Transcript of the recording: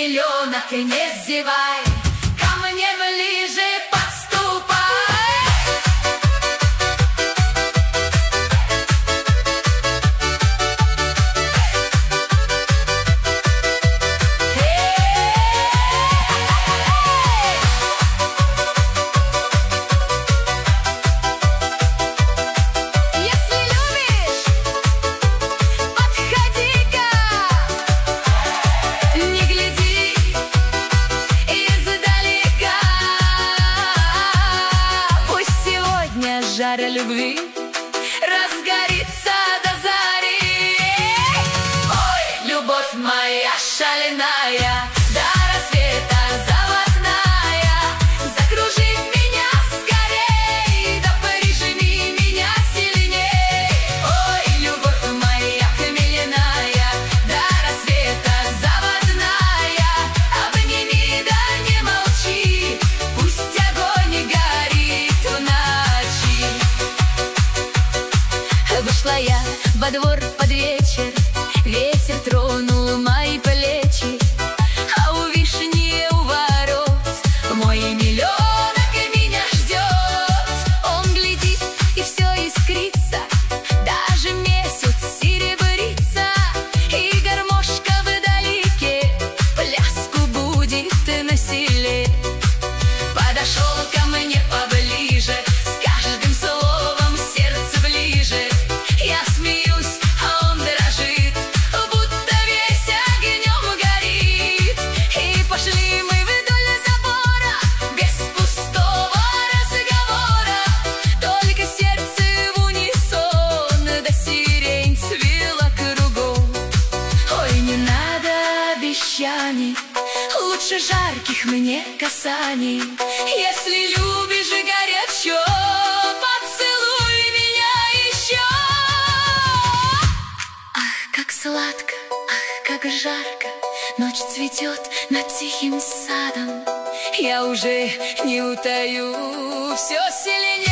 миллионок и не зевай, ко мне ближе подступай. Жара любви разгорится до зари. Ой, любовь моя шальная, до рассвета заводная, закружи меня скорей, да прижми меня сильней. Ой, любовь моя хмельная, до рассвета заводная, обними, да не молчи, пусть огонь горит в ночи. Вышла я во двор под вечер, ветер тронул мои плечи, а у вишни у ворот мой миллионок меня ждет. Он глядит, и все искрится, даже месяц серебрится, и гармошка вдалеке пляску будет на селе. Подошел ко мне поближе, с каждым словом сердце ближе. Я смеюсь, а он дрожит, будто весь огнем горит. И пошли мы вдоль забора, без пустого разговора, только сердце в унисон, да сирень цвела кругом. Ой, не надо обещаний, лучше жарких мне касаний. Если любишь горячо, поцелуй меня еще. Ах, как сладко, ах, как жарко, ночь цветет над тихим садом. Я уже не утаю, все сильнее